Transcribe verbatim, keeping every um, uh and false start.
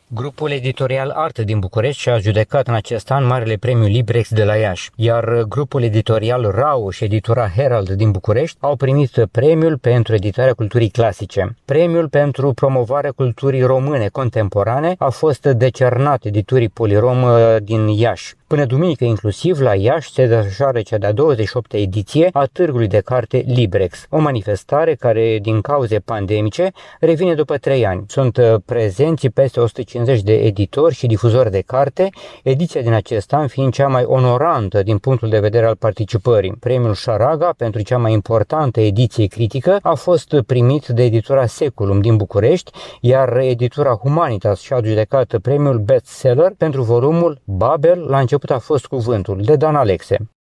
Grupul editorial Arte din București și-a judecat în acest an Marele Premiu Librex de la Iași, iar grupul editorial Rau și editura Herald din București au primit premiul pentru editarea culturii clasice. Premiul pentru promovarea culturii române contemporane a fost decernat editurii Polirom din Iași. Până duminică inclusiv la Iași se desfășoară cea de-a douăzeci și opta ediție a Târgului de Carte Librex, o manifestare care, din cauze pandemice, revine după trei ani. Sunt prezenți peste o sută cincizeci de editori și difuzori de carte, ediția din acest an fiind cea mai onorantă din punctul de vedere al participării. Premiul Șaraga pentru cea mai importantă ediție critică a fost primit de editura Seculum din București, iar editura Humanitas și-a judecat premiul Bestseller pentru volumul Babel, la început a fost cuvântul, de Dan Alexe.